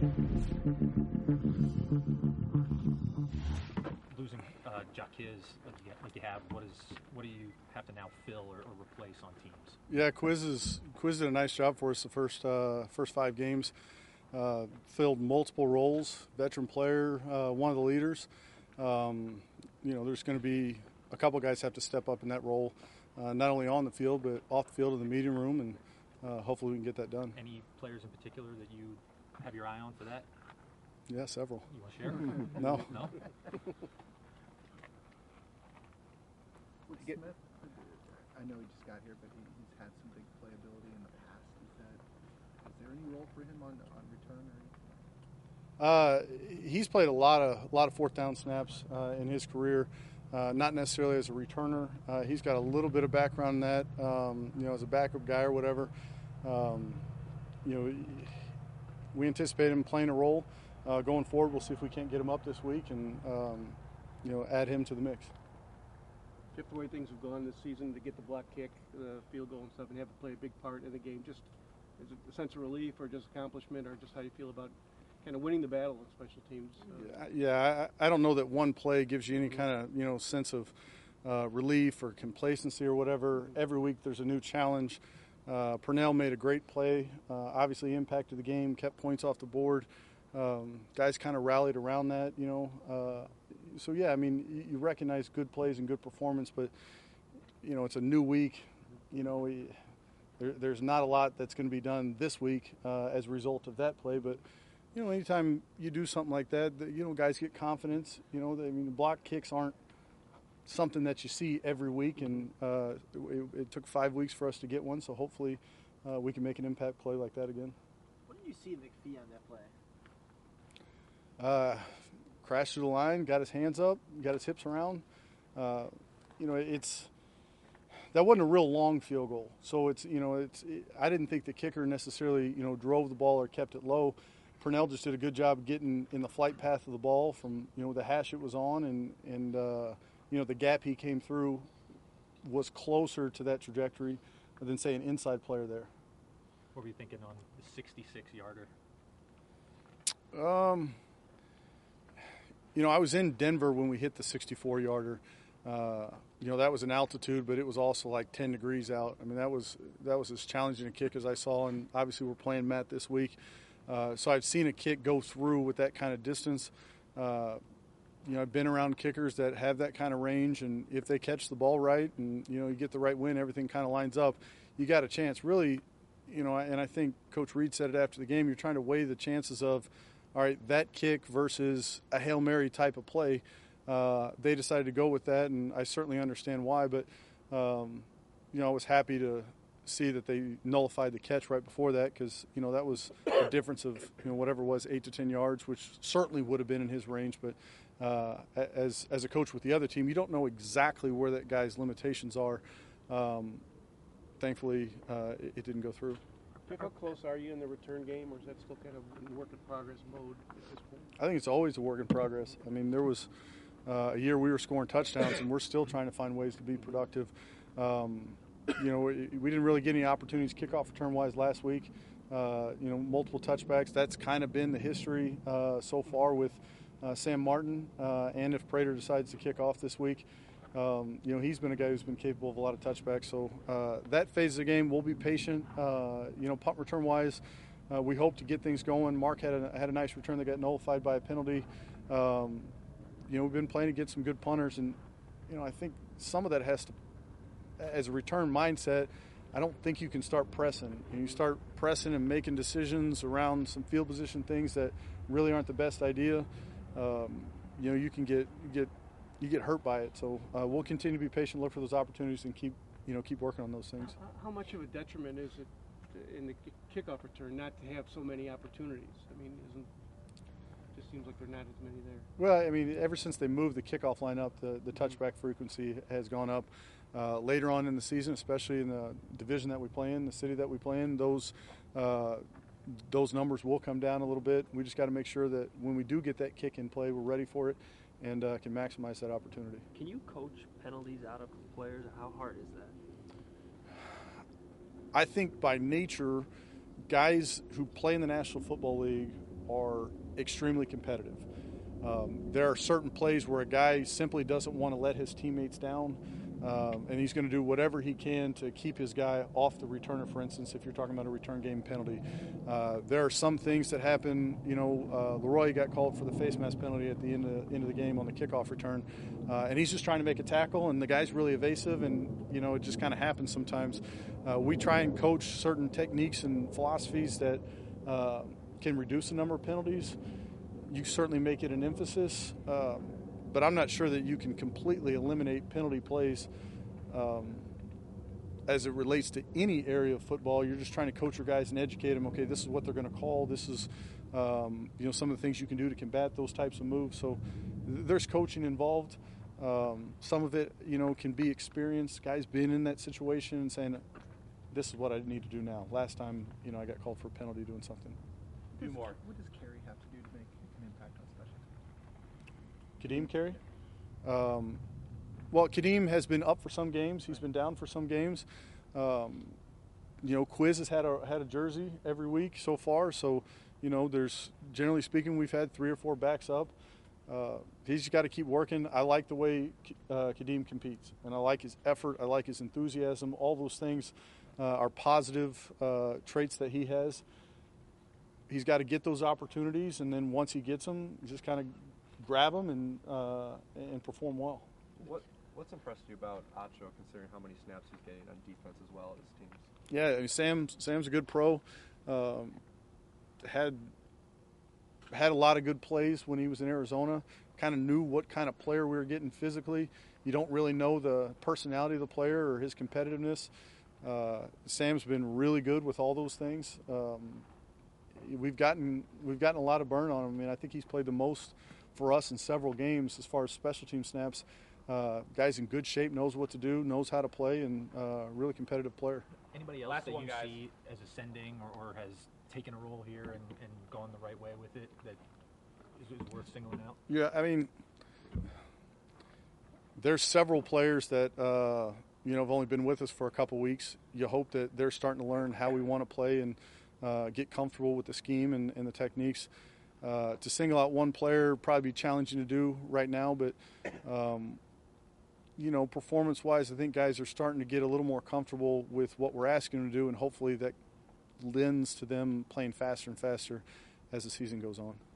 Losing Jaquiz like you have, what do you have to now fill or replace on teams? Yeah, Quiz did a nice job for us the first 5 games. Filled multiple roles, veteran player, one of the leaders. There's going to be a couple guys have to step up in that role, not only on the field but off the field in the meeting room, and hopefully we can get that done. Any players in particular that you have your eye on for that? Yeah, several. You want to share? No. No? Smith, I know he just got here, but he's had some big playability in the past. Is there any role for him on return or anything? He's played a lot of fourth down snaps in his career, not necessarily as a returner. He's got a little bit of background in that, as a backup guy or whatever. We anticipate him playing a role going forward. We'll see if we can't get him up this week and add him to the mix. If the way things have gone this season, to get the block kick, the field goal and stuff, and have it play a big part in the game, just is it a sense of relief or just accomplishment, or just how you feel about kind of winning the battle in special teams? I don't know that one play gives you any kind of sense of relief or complacency or whatever. Every week there's a new challenge. Purnell made a great play, obviously impacted the game, kept points off the board. Guys kind of rallied around that, So, you recognize good plays and good performance, but, it's a new week. There's not a lot that's going to be done this week as a result of that play. But, anytime you do something like that, guys get confidence. The block kicks aren't something that you see every week, and it took 5 weeks for us to get one. So hopefully we can make an impact play like that again. What did you see McPhee on that play? Crashed through the line, got his hands up, got his hips around. That wasn't a real long field goal. So I didn't think the kicker necessarily, drove the ball or kept it low. Purnell just did a good job getting in the flight path of the ball from, the hash it was on, and the gap he came through was closer to that trajectory than, say, an inside player there. What were you thinking on the 66-yarder? I was in Denver when we hit the 64-yarder. That was an altitude, but it was also like 10 degrees out. That was as challenging a kick as I saw, and obviously we're playing Matt this week. So I've seen a kick go through with that kind of distance. I've been around kickers that have that kind of range, and if they catch the ball right and, you get the right wind, everything kind of lines up, you got a chance. Really, and I think Coach Reed said it after the game, you're trying to weigh the chances of, all right, that kick versus a Hail Mary type of play. They decided to go with that, and I certainly understand why. But, I was happy to see that they nullified the catch right before that, because, that was a difference of, whatever it was, 8 to 10 yards, which certainly would have been in his range. But as a coach with the other team, you don't know exactly where that guy's limitations are. Thankfully, it didn't go through. How close are you in the return game, or is that still kind of in work in progress mode at this point? I think it's always a work in progress. There was a year we were scoring touchdowns, and we're still trying to find ways to be productive. We didn't really get any opportunities kickoff return-wise last week. Multiple touchbacks. That's kind of been the history so far with Sam Martin, and if Prater decides to kick off this week. He's been a guy who's been capable of a lot of touchbacks. So that phase of the game, we'll be patient. Punt return-wise, we hope to get things going. Mark had a nice return that got nullified by a penalty. We've been playing against some good punters, and I think some of that has to, as a return mindset, I don't think you can start pressing. You start pressing and making decisions around some field position things that really aren't the best idea. You can get hurt by it. So we'll continue to be patient, look for those opportunities, and keep working on those things. How much of a detriment is it in the kickoff return not to have so many opportunities? It just seems like there are not as many there. Well, ever since they moved the kickoff line up, the touchback frequency has gone up. Later on in the season, especially in the division that we play in, the city that we play in, those numbers will come down a little bit. We just got to make sure that when we do get that kick in play, we're ready for it and can maximize that opportunity. Can you coach penalties out of players? How hard is that? I think by nature, guys who play in the National Football League are extremely competitive. There are certain plays where a guy simply doesn't want to let his teammates down, and he's going to do whatever he can to keep his guy off the returner, for instance, if you're talking about a return game penalty. There are some things that happen. Leroy got called for the face mask penalty at the end of the game on the kickoff return, and he's just trying to make a tackle, and the guy's really evasive, and, it just kind of happens sometimes. We try and coach certain techniques and philosophies that can reduce the number of penalties. You certainly make it an emphasis, but I'm not sure that you can completely eliminate penalty plays as it relates to any area of football. You're just trying to coach your guys and educate them. Okay, this is what they're going to call. This is, some of the things you can do to combat those types of moves. So there's coaching involved. Some of it, can be experienced. Guys been in that situation and saying, this is what I need to do now. Last time, I got called for a penalty doing something. Do more. What does Carey have to do to make an impact on special teams? Kadeem Carey? Well, Kadeem has been up for some games. He's been down for some games. Quiz has had a jersey every week so far. So, there's, generally speaking, we've had 3 or 4 backs up. He's just got to keep working. I like the way Kadeem competes, and I like his effort. I like his enthusiasm. All those things are positive traits that he has. He's got to get those opportunities, and then once he gets them, just kind of grab them and perform well. What's impressed you about Acho, considering how many snaps he's getting on defense as well as teams? Yeah, Sam's a good pro. Had a lot of good plays when he was in Arizona. Kind of knew what kind of player we were getting physically. You don't really know the personality of the player or his competitiveness. Sam's been really good with all those things. We've gotten a lot of burn on him. I mean, I think he's played the most for us in several games as far as special team snaps. Guy's in good shape, knows what to do, knows how to play, and really competitive player. Anybody else that you see as ascending or has taken a role here and gone the right way with it that is worth singling out? Yeah, I mean, there's several players that have only been with us for a couple weeks. You hope that they're starting to learn how we want to play and get comfortable with the scheme and the techniques. To single out one player would probably be challenging to do right now, but performance-wise, I think guys are starting to get a little more comfortable with what we're asking them to do, and hopefully that lends to them playing faster and faster as the season goes on.